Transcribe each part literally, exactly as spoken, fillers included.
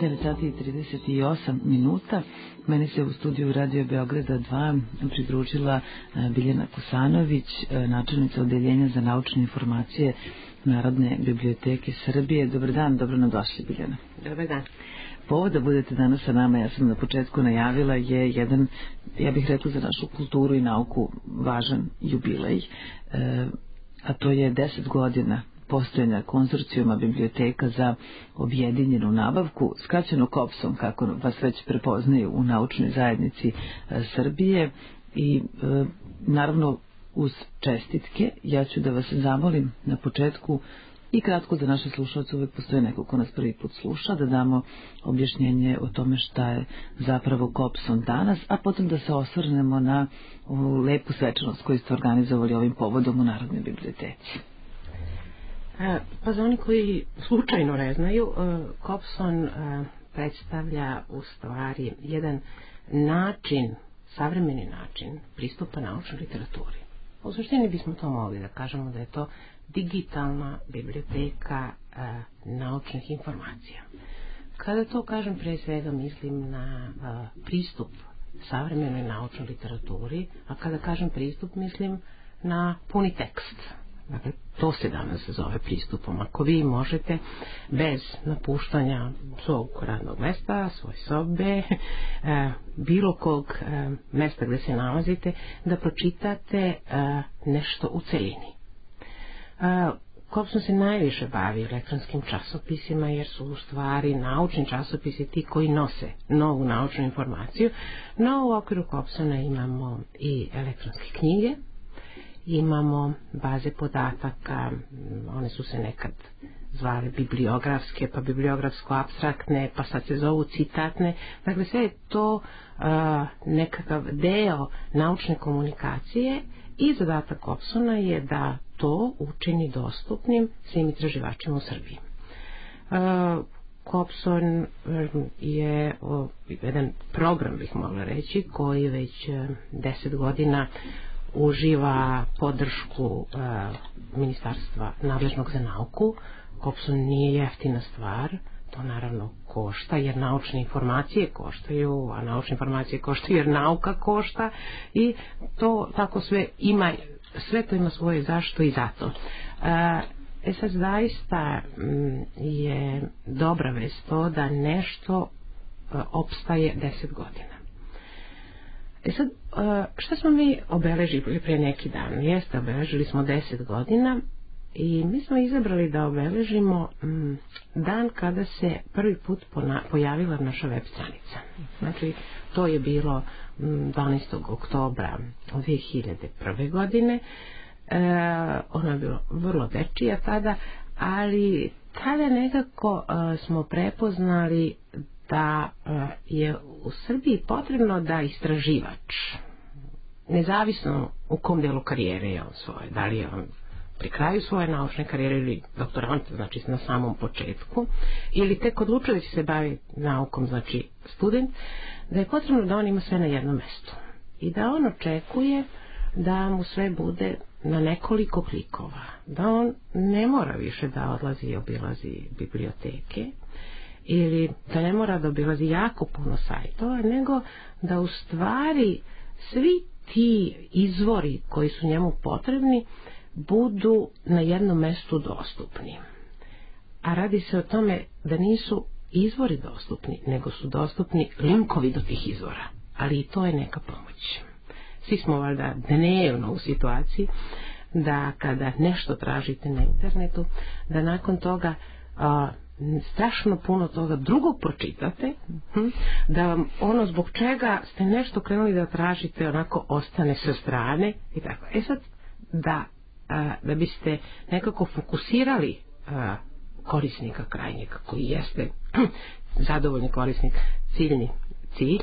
devet sati i trideset osam minuta. Meni se u studiju Radio Beograda dva pridružila Biljana Kosanović, načelnica Odeljenja za naučne informacije Narodne biblioteke Srbije. Dobar dan, dobro nam došli, Biljana. Dobar dan. Povod da budete danas sa nama, ja sam na početku najavila, je jedan, ja bih rekla za našu kulturu i nauku, važan jubilej, a to je deset godina postojanja konzorcijuma biblioteka za objedinjenu nabavku, skraćeno KOPS-om, kako vas već prepoznaju u naučnoj zajednici Srbije. I naravno uz čestitke ja ću da vas zamolim na početku i kratko za naše slušalce, uvek postoje neko ko nas prvi put sluša, da damo objašnjenje o tome šta je zapravo KOPS-om danas, a potom da se osvrnemo na ovu lepu svečanost koju ste organizovali ovim povodom u Narodnoj biblioteci. Pa za oni koji slučajno ne znaju, KOPS-on predstavlja u stvari jedan način, savremeni način pristupa naučnoj literaturi. U suštini bismo to mogli da kažemo da je to digitalna biblioteka naučnih informacija. Kada to kažem, pre svega mislim na pristup savremenoj naučnoj literaturi, a kada kažem pristup mislim na puni tekst. Dakle, to se danas zove pristupom. Ako vi možete bez napuštanja svog radnog mesta, svoje sobe, bilo kog mesta gde se nalazite, da pročitate nešto u celini. KOPS-om se najviše bavi elektronskim časopisima, jer su u stvari naučni časopisi ti koji nose novu naučnu informaciju, no u okviru KOPS-ona imamo i elektronske knjige, imamo baze podataka, one su se nekad zvale bibliografske, pa bibliografsko-abstraktne, pa sad se zovu citatne. Dakle, sve je to uh, nekakav deo naučne komunikacije i zadatak KOPS-ona je da to učini dostupnim svim istraživačima u Srbiji. Uh, KOPS-on je uh, jedan program, bih mogla reći, koji već uh, deset godina uživa podršku uh, ministarstva nadležnog za nauku. KOPS-on nije jeftina stvar, to naravno košta, jer naučne informacije koštaju, a naučne informacije koštaju jer nauka košta, i to tako sve ima, sve to ima svoje zašto i zato. Uh, e sad zaista m, je dobra vest to da nešto uh, opstaje deset godina. E sad, šta smo mi obeležili pre neki dan? Jeste, obeležili smo deset godina i mi smo izabrali da obeležimo m, dan kada se prvi put pojavila naša web stranica. Znači, to je bilo m, dvanaestog oktobra dve hiljade prve. godine. E, ono je bilo vrlo dečija tada, ali tada nekako a, smo prepoznali da je u Srbiji potrebno da istraživač, nezavisno u kom delu karijere je on svoje, da li je on pri kraju svoje naučne karijere ili doktorant, znači na samom početku, ili tek odlučuje da će se baviti naukom, znači student, da je potrebno da on ima sve na jednom mestu i da on očekuje da mu sve bude na nekoliko klikova, da on ne mora više da odlazi i obilazi biblioteke, ili da ne mora da obilazi jako puno sajtova, nego da u stvari svi ti izvori koji su njemu potrebni budu na jednom mestu dostupni. A radi se o tome da nisu izvori dostupni, nego su dostupni linkovi do tih izvora. Ali i to je neka pomoć. Svi smo valjda dnevno u situaciji da kada nešto tražite na internetu, da nakon toga a, strašno puno toga drugog pročitate, da vam ono zbog čega ste nešto krenuli da tražite onako ostane sa strane i tako. E sad, da, da biste nekako fokusirali korisnika krajnjega, koji jeste zadovoljni korisnik, ciljni cilj,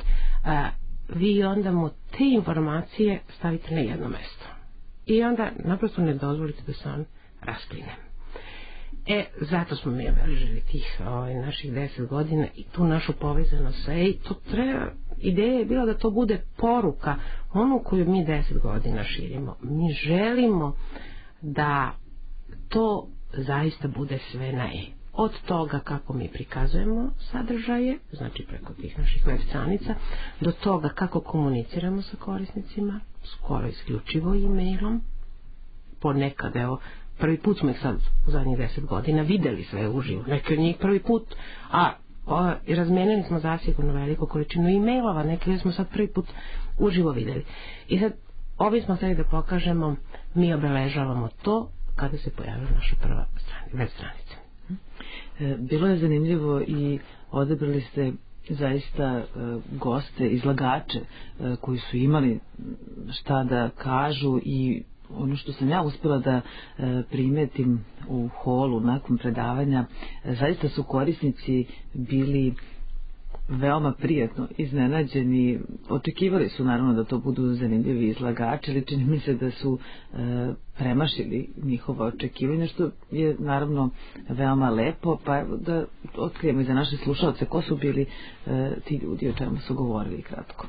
vi onda mu te informacije stavite na jedno mesto. I onda naprosto ne dozvolite da se on raspline. E, zato smo mi obeležili tih ovaj, naših deset godina i tu našu povezanost sa E, i to treba, ideja je bila da to bude poruka, onu koju mi deset godina širimo. Mi želimo da to zaista bude sve na E. od toga kako mi prikazujemo sadržaje, znači preko tih naših web stranica, do toga kako komuniciramo sa korisnicima, skoro isključivo e-mailom, ponekad, evo, prvi put smo ih sad u zadnjih deset godina videli sve uživo, neki od njih prvi put, a o, razmenili smo zasigurno veliku količinu e-mailova, neki smo sad prvi put uživo videli. I sad, ovi smo htjeli da pokažemo, mi obeležavamo to kada se pojavila naša prva web stranica. Bilo je zanimljivo i odabrali ste zaista goste, izlagače koji su imali šta da kažu i ono što sam ja uspjela da primetim u holu nakon predavanja, zaista su korisnici bili veoma prijatno iznenađeni. Očekivali su naravno da to budu zanimljivi izlagači, ali čini mi se da su e, premašili njihova očekivanja, što je naravno veoma lepo. Pa da otkrijemo i za naše slušalce ko su bili e, ti ljudi, o čemu su govorili kratko.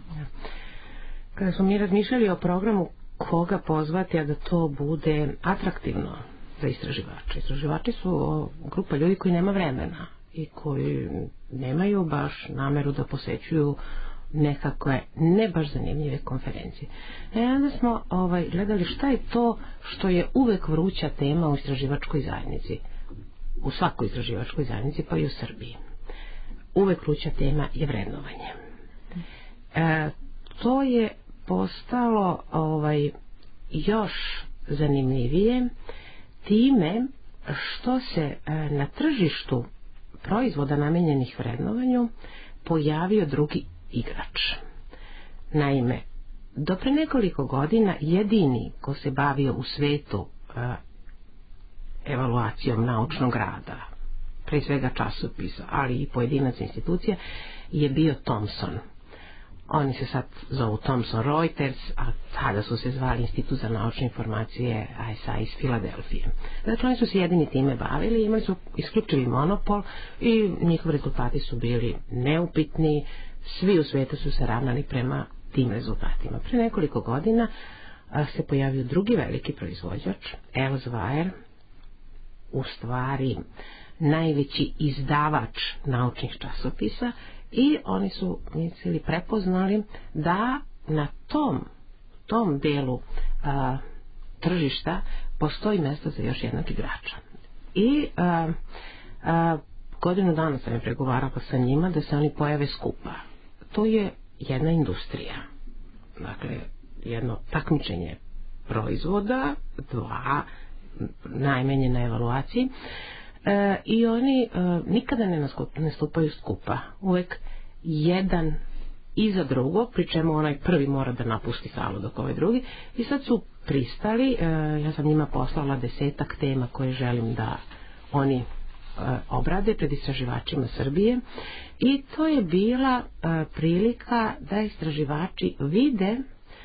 Kada smo mi razmišljali o programu koga pozvati, a da to bude atraktivno za istraživače. Istraživači su grupa ljudi koji nema vremena i koji nemaju baš nameru da posećuju nekakve ne baš zanimljive konferencije. E onda smo ovaj, gledali šta je to što je uvek vruća tema u istraživačkoj zajednici. U svakoj istraživačkoj zajednici, pa i u Srbiji. Uvek vruća tema je vrednovanje. E, to je postalo ovaj, još zanimljivije time što se e, na tržištu proizvoda namenjenih vrednovanju pojavio drugi igrač. Naime, do pre nekoliko godina jedini ko se bavio u svetu e, evaluacijom naučnog rada, pre svega časopisa, ali i pojedinac institucija, je bio Thomson. Oni se sad zovu Thomson Reuters, a tada su se zvali Institut za naučne informacije A S A iz Filadelfije. Dakle, oni su se jedini time bavili, imali su isključivi monopol i njihovi rezultati su bili neupitni, svi u svijetu su se ravnali prema tim rezultatima. Pre nekoliko godina a, se pojavio drugi veliki proizvođač, Elsevier, u stvari najveći izdavač naučnih časopisa, i oni su mislili, prepoznali da na tom tom delu a, tržišta postoji mjesto za još jednog igrača. I a, a, godinu dana sam je pregovarala sa njima da se oni pojave skupa. To je jedna industrija. Dakle, jedno takmičenje proizvoda, dva najmanje na evaluaciji. E, i oni e, nikada ne nastupaju skupa, uvek jedan iza drugog, pri čemu onaj prvi mora da napusti salu dok ovaj drugi, i sad su pristali, e, ja sam njima poslala desetak tema koje želim da oni e, obrade pred istraživačima Srbije, i to je bila e, prilika da istraživači vide e,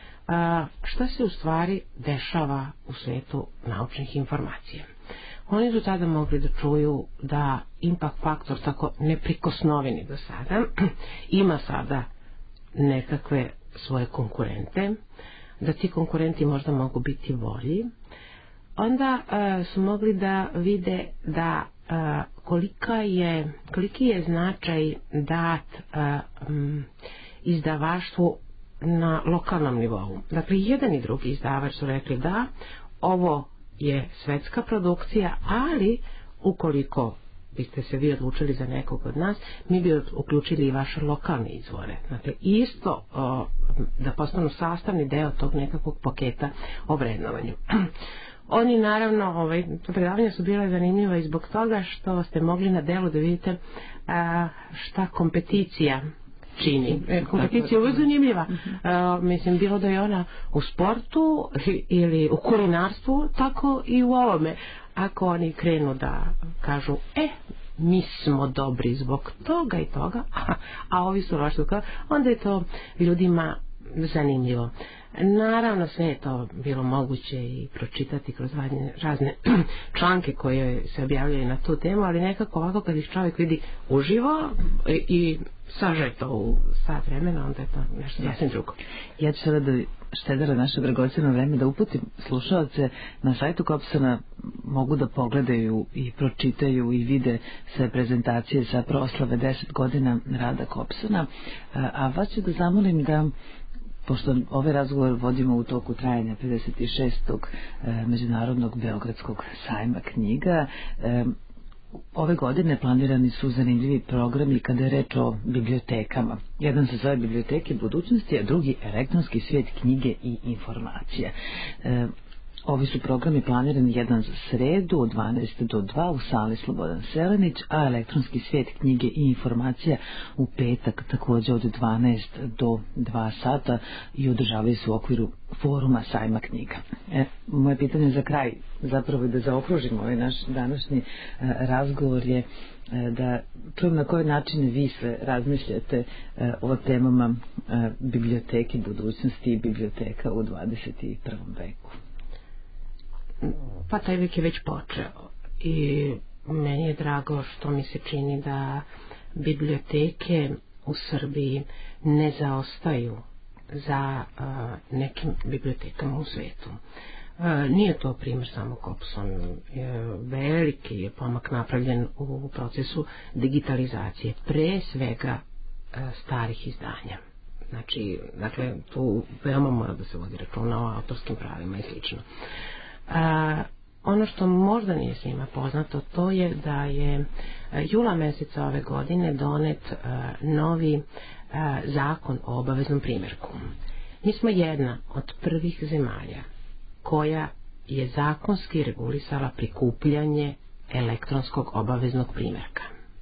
šta se u stvari dešava u svetu naučnih informacija. Oni su tada mogli da čuju da impact faktor, tako neprikosnoveni do sada, ima sada nekakve svoje konkurente, da ti konkurenti možda mogu biti bolji. Onda uh, su mogli da vide da uh, kolika je, koliki je značaj dat uh, um, izdavaštvu na lokalnom nivou. Dakle, jedan i drugi izdavač su rekli da ovo je svetska produkcija, ali ukoliko biste se vi odlučili za nekog od nas, mi bi uključili i vaše lokalne izvore. Dakle, isto o, da postanu sastavni deo tog nekakvog paketa o vrednovanju. Oni naravno, ovaj, predavanja su bila zanimljiva i zbog toga što ste mogli na delu da vidite a, šta kompeticija čini. Kompeticija je uvijek zanimljiva. Uh, mislim, bilo da je ona u sportu ili u kulinarstvu, tako i u ovome. Ako oni krenu da kažu, e, mi smo dobri zbog toga i toga, a, a ovi su loši, onda je to ljudima zanimljivo. Naravno, sve je to bilo moguće i pročitati kroz razne članke koje se objavljaju na tu temu, ali nekako ovako kad ih čovjek vidi uživo i, i sažeto u sat vremena, onda je to nešto sasvim drugo. Ja ću sada da štedara naše dragocjeno vreme da uputim slušalce na sajtu Kobsona, mogu da pogledaju i pročitaju i vide sve prezentacije sa proslave deset godina rada Kobsona, a vas ću da zamolim da, pošto ovaj razgovor vodimo u toku trajanja pedeset šestog Međunarodnog Beogradskog sajma knjiga, ove godine planirani su zanimljivi programi kada je reč o bibliotekama. Jedan se zove Biblioteke budućnosti, a drugi elektronski svijet knjige i informacija. E, ovi su programi planirani jedan za sredu od dvanaest do dva u sali Slobodan Selenić, a elektronski svijet knjige i informacija u petak također od dvanaest do dva sata i održavaju se u okviru foruma sajma knjiga. E, moje pitanje za kraj, zapravo je da zaokružimo ovaj naš današnji e, razgovor, je e, da čujem na koji način vi sve razmišljate e, o temama e, biblioteke budućnosti i biblioteka u dvadeset prvom veku. Pa taj vek je već počeo i meni je drago što mi se čini da biblioteke u Srbiji ne zaostaju za uh, nekim bibliotekama u svetu. Uh, nije to primjer samo Kobson. Uh, veliki je pomak napravljen u procesu digitalizacije, pre svega uh, starih izdanja. Znači, dakle, tu veoma mora da se vodi računa o autorskim pravima i slično. A, ono što možda nije svima poznato, to je da je jula meseca ove godine donet a, novi a, zakon o obaveznom primjerku. Mi smo jedna od prvih zemalja koja je zakonski regulisala prikupljanje elektronskog obaveznog primjerka.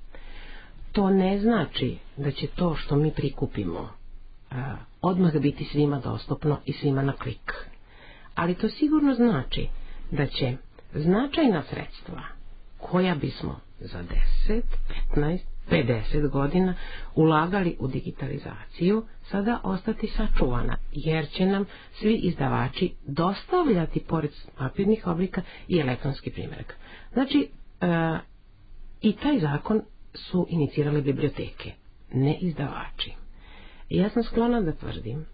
To ne znači da će to što mi prikupimo a, odmah biti svima dostupno i svima na klik. Ali to sigurno znači da će značajna sredstva koja bismo za deset, petnaest, pedeset godina ulagali u digitalizaciju sada ostati sačuvana, jer će nam svi izdavači dostavljati pored papirnih oblika i elektronski primjerak. Znači, e, i taj zakon su inicirale biblioteke, ne izdavači. I ja sam sklona da tvrdim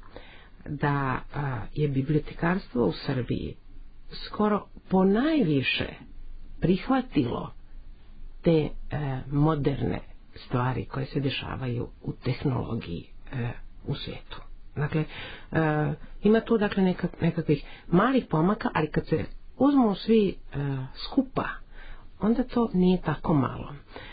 da a, je bibliotekarstvo u Srbiji skoro ponajviše prihvatilo te e, moderne stvari koje se dešavaju u tehnologiji e, u svijetu. Dakle, e, ima tu dakle nekak, nekakvih malih pomaka, ali kad se uzmu svi e, skupa, onda to nije tako malo.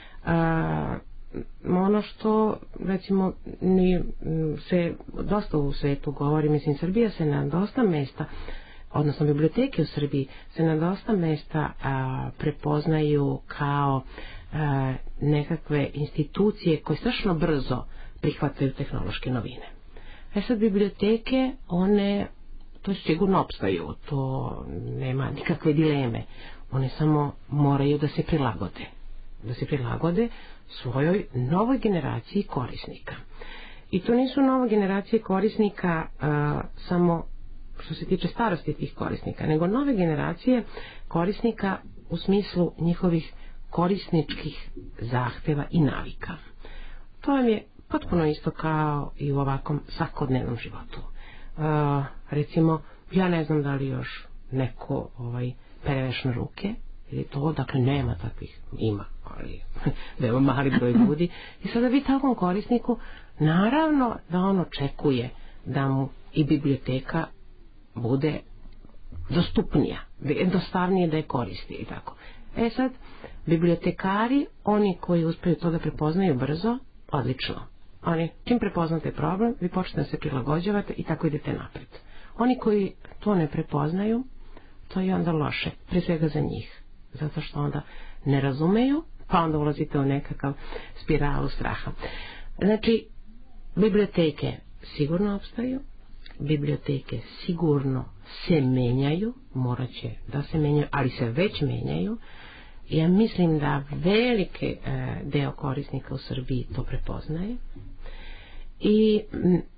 E, ono što recimo ni, se dosta u svijetu govori, mislim, Srbija se na dosta mesta, odnosno biblioteke u Srbiji se na dosta mesta a, prepoznaju kao a, nekakve institucije koje strašno brzo prihvataju tehnološke novine. E sad, biblioteke, one to sigurno opstaju, to nema nikakve dileme, one samo moraju da se prilagode da se prilagode svojoj novoj generaciji korisnika. I to nisu nove generacije korisnika a, samo što se tiče starosti tih korisnika, nego nove generacije korisnika u smislu njihovih korisničkih zahteva i navika. To vam je potpuno isto kao i u ovakvom svakodnevnom životu. A, recimo, ja ne znam da li još neko ovaj, pere veš na ruke, ili to, dakle, nema takvih, ima, ali veoma mali broj ljudi. I sada vi takvom korisniku, naravno da on očekuje da mu i biblioteka bude dostupnija, jednostavnije da je koristi i tako. E sad, bibliotekari, oni koji uspeju to da prepoznaju brzo, odlično. Oni, čim prepoznate problem, vi počnete da se prilagođavate i tako idete napred. Oni koji to ne prepoznaju, to je onda loše, pre svega za njih. Zato što onda ne razumeju, pa onda ulazite u nekakav spiralu straha. Znači, biblioteke sigurno opstaju, biblioteke sigurno se menjaju, morat će da se menjaju, ali se već menjaju. Ja mislim da velike e, deo korisnika u Srbiji to prepoznaje. I m,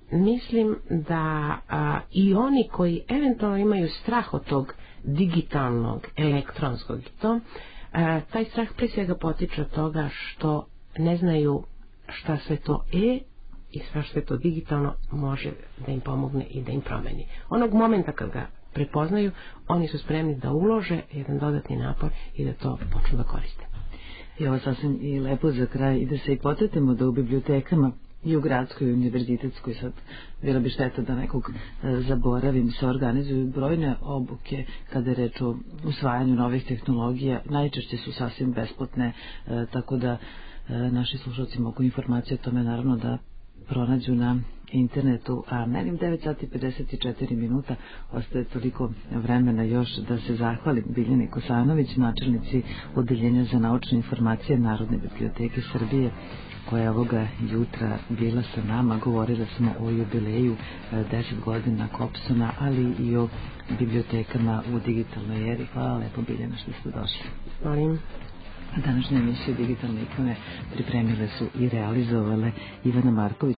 mislim da a, i oni koji eventualno imaju strah od tog digitalnog, elektronskog i to, a, taj strah prije svega potiče od toga što ne znaju šta sve to je i sve što je to digitalno može da im pomogne i da im promeni. Onog momenta kad ga prepoznaju, oni su spremni da ulože jedan dodatni napor i da to počnu da koriste. I ovo sasvim i lepo za kraj i da se i potetimo da u bibliotekama i u gradskoj i univerzitetskoj, sad bila bi šteta da nekog e, zaboravim, se organizuju brojne obuke kada je reč o usvajanju novih tehnologija, najčešće su sasvim besplatne, e, tako da e, naši slušalci mogu informacije o tome naravno da pronađu na internetu, a meni devet sati i pedeset četiri minuta ostaje toliko vremena još da se zahvalim Biljani Kosanović, načelnici Odeljenja za naučne informacije Narodne biblioteke Srbije, koja je ovoga jutra bila sa nama. Govorili smo o jubileju deset godina Kopsona, ali i o bibliotekama u digitalnoj eri. Hvala lepo, Biljana, što ste došli. Molim. Današnje emisije Digitalne ikone pripremile su i realizovale Ivana Marković.